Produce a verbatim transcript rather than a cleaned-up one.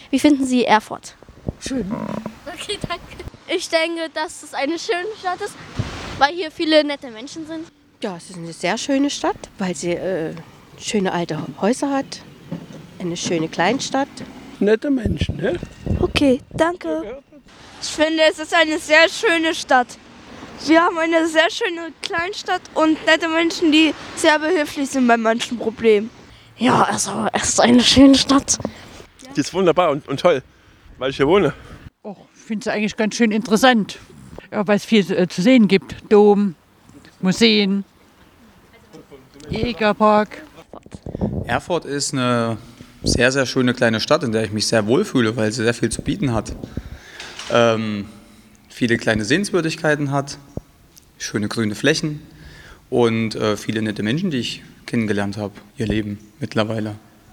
Wie finden Sie Erfurt? Schön. Okay, danke. Ich denke, dass es eine schöne Stadt ist, weil hier viele nette Menschen sind. Ja, es ist eine sehr schöne Stadt, weil sie äh, schöne alte Häuser hat. Eine schöne Kleinstadt. Nette Menschen, ne? Okay, danke. Ich finde, es ist eine sehr schöne Stadt. Wir haben eine sehr schöne Kleinstadt und nette Menschen, die sehr behilflich sind bei manchen Problemen. Ja, also es ist eine schöne Stadt. Die ist wunderbar und, und toll, weil ich hier wohne. Oh, ich finde es eigentlich ganz schön interessant, ja, weil es viel äh, zu sehen gibt. Dom, Museen, Jägerpark. Erfurt ist eine sehr, sehr schöne kleine Stadt, in der ich mich sehr wohlfühle, weil sie sehr viel zu bieten hat. Ähm, viele kleine Sehenswürdigkeiten hat, schöne grüne Flächen und äh, viele nette Menschen, die ich kennengelernt habe, ihr Leben mittlerweile.